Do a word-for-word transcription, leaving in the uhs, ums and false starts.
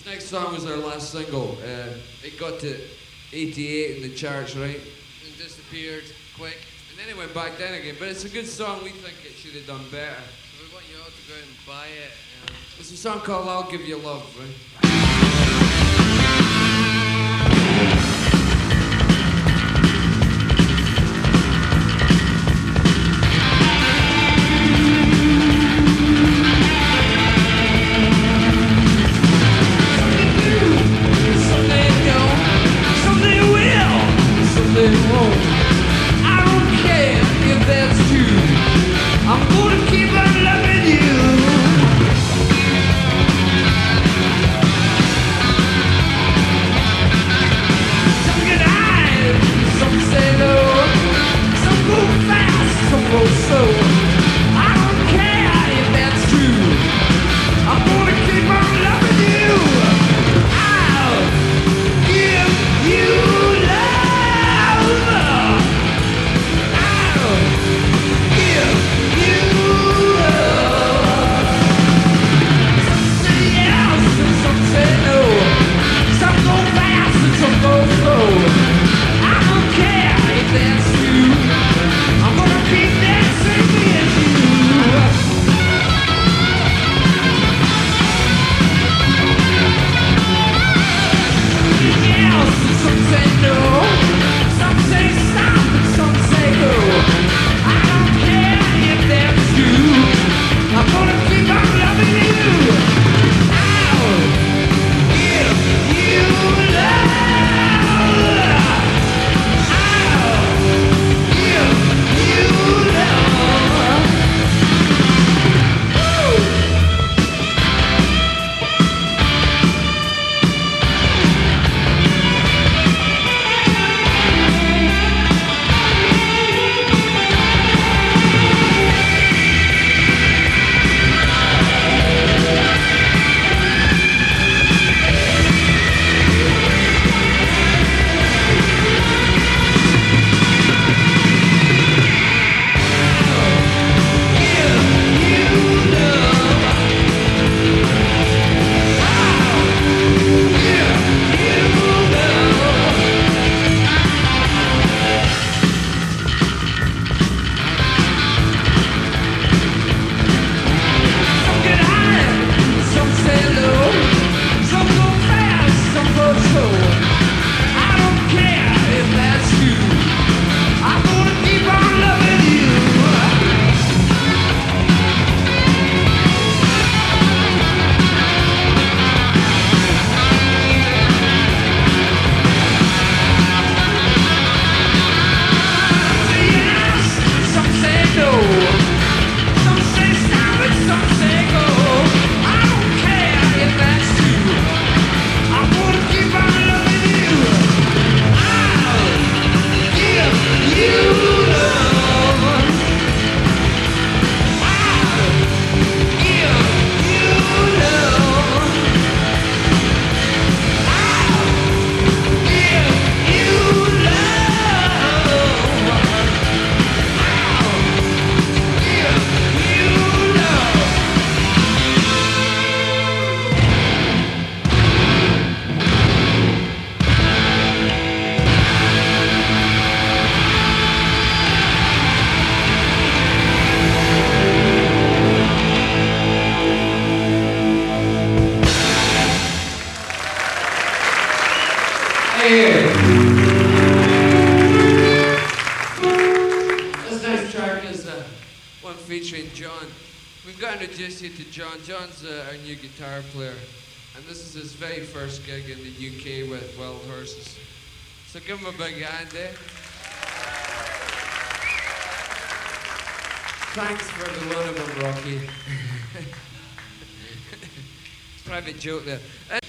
Next song was our last single. Uh, it got to eighty-eight in the charts, right? And disappeared quick. And then it went back down again. But it's a good song. We think it should have done better. So we want you all to go out and buy it. Um, it's a song called I'll Give You Love, right? This next track is uh, one featuring John. We've got to introduce you to John. John's uh, our new guitar player, and this is his very first gig in the U K with Wild Horses. So give him a big hand, eh? Thanks for the loan of him, Rocky. Private joke there.